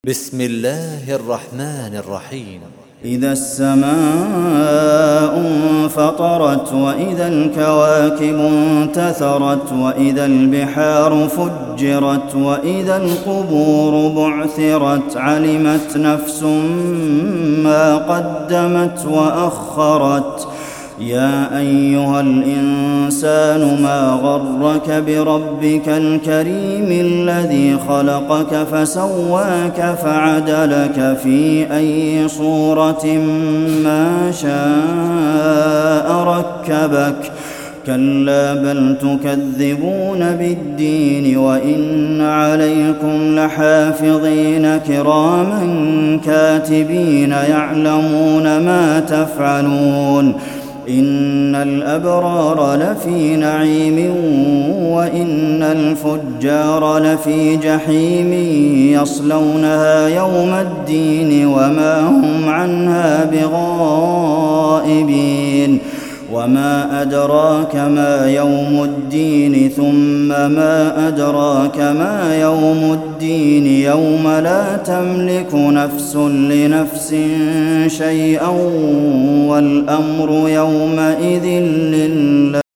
بسم الله الرحمن الرحيم. إذا السماء انفطرت وإذا الكواكب انتثرت وإذا البحار فجرت وإذا القبور بعثرت علمت نفس ما قدمت وأخرت يا أيها الإنسان ما غرك بربك الكريم الذي خلقك فسواك فعدلك في أي صورة ما شاء ركبك كلا بل تكذبون بالدين وإن عليكم لحافظين كراما كاتبين يعلمون ما تفعلون إن الأبرار لفي نعيم وإن الفجار لفي جحيم يصلونها يوم الدين وما هم عنها بغائبين وما أدراك ما يوم الدين ثم ما أدراك ما يوم الدين يوم لا تملك نفس لنفس شيئا والأمر يومئذ لله.